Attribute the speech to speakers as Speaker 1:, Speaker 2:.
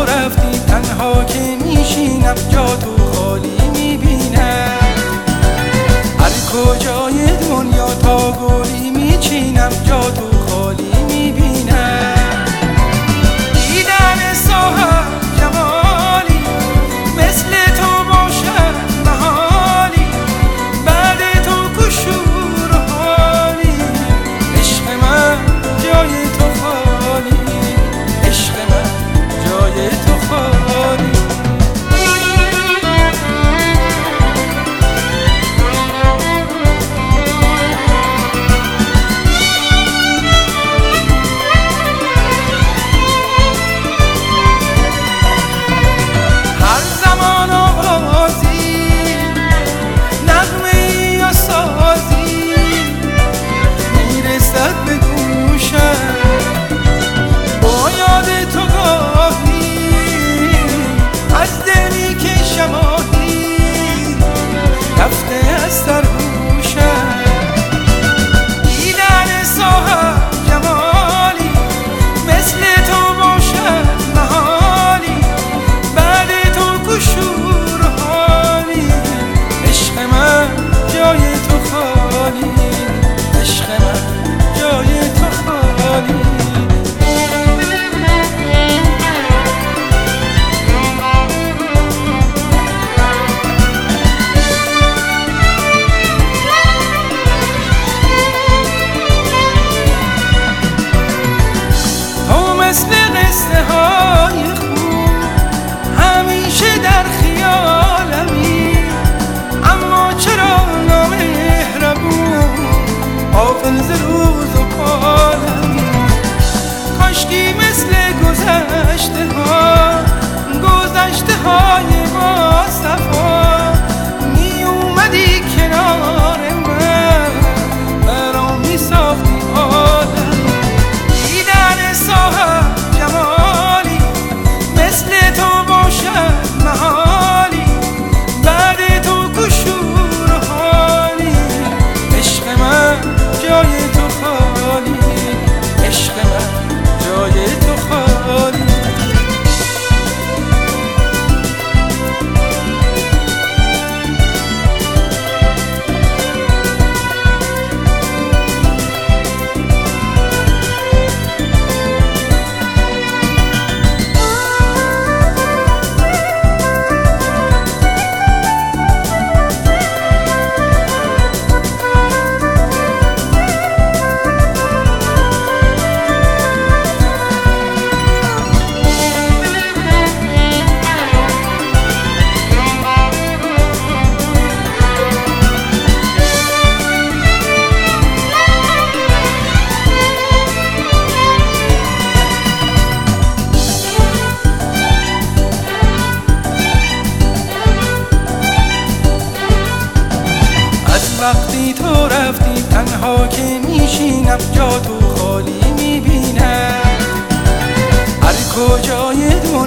Speaker 1: رفتی تنها که میشینم جا تو خالی میبینم. هر کجای دنیا تا گلی میچینم جا تو خالی میبینم. دیدن صاحب جمالی مثل تو باشد محالی، بعد تو کشور و حالی. عشق من جای تو خالی، عشق من جای تو خالی. هر زمان آوازی نغمه‌ای یا سازی میرسد به گوشم، با یاد تو گاهی از دلی که شماهی رفته از سرهوشم. دیدن صاحب جمالی مثل تو باشد محالی، بعد تو کشور و حالی. عشق من جای تو خالی، عشق من جای تو خالی. مثل قصه های خوب همیشه در خیالمی، اما چرا نامهربون غافل ز روز و حالمی. کاشکی مثل گذشته های با صفا می اومدی کنار من، برام می ساختی عالمی. دیدن صاحب جمالی مثل تو باشد محالی، بعد تو کشور و حالی. عشق من جای تو خالی، عشق من جای تو خالی. وقتی تو رفتی تنها که میشینم جا تو خالی میبینم. هر کجای دنیا